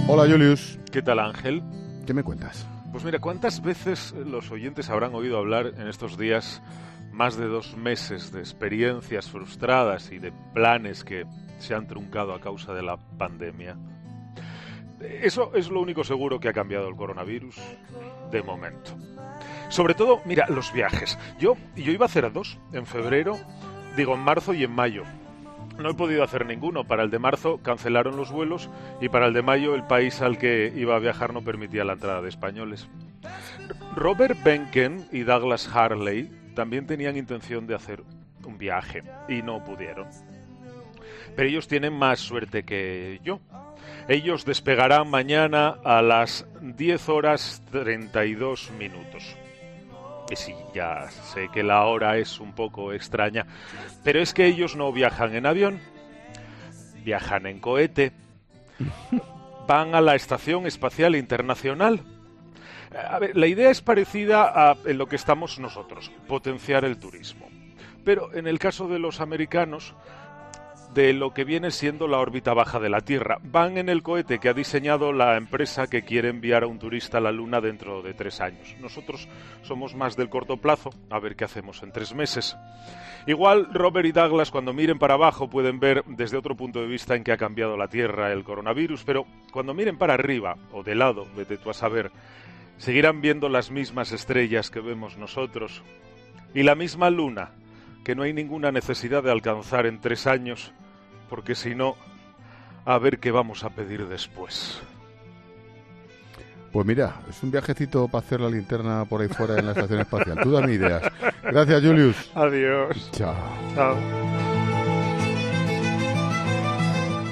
Hola, Julius. ¿Qué tal, Ángel? ¿Qué me cuentas? Pues mira, ¿cuántas veces los oyentes habrán oído hablar en estos días, más de 2 meses de experiencias frustradas y de planes que se han truncado a causa de la pandemia? Eso es lo único seguro que ha cambiado el coronavirus de momento. Sobre todo, mira, los viajes. Yo iba a hacer 2 en febrero, en marzo y en mayo. No he podido hacer ninguno. Para el de marzo cancelaron los vuelos y para el de mayo el país al que iba a viajar no permitía la entrada de españoles. Robert Behnken y Douglas Hurley también tenían intención de hacer un viaje y no pudieron. Pero ellos tienen más suerte que yo. Ellos despegarán mañana a las 10:32. Que sí, ya sé que la hora es un poco extraña, pero es que ellos no viajan en avión, viajan en cohete, van a la Estación Espacial Internacional. A ver, la idea es parecida a en lo que estamos nosotros, potenciar el turismo. Pero en el caso de los americanos, de lo que viene siendo la órbita baja de la Tierra. Van en el cohete que ha diseñado la empresa que quiere enviar a un turista a la Luna dentro de 3 años. Nosotros somos más del corto plazo, a ver qué hacemos en 3 meses. Igual Robert y Douglas, cuando miren para abajo, pueden ver desde otro punto de vista en qué ha cambiado la Tierra el coronavirus, pero cuando miren para arriba, o de lado, vete tú a saber, seguirán viendo las mismas estrellas que vemos nosotros y la misma Luna, que no hay ninguna necesidad de alcanzar en 3 años, porque si no, a ver qué vamos a pedir después. Pues mira, es un viajecito para hacer la linterna por ahí fuera en la estación espacial. Tú dame ideas. Gracias, Julius. Adiós. Chao. Chao.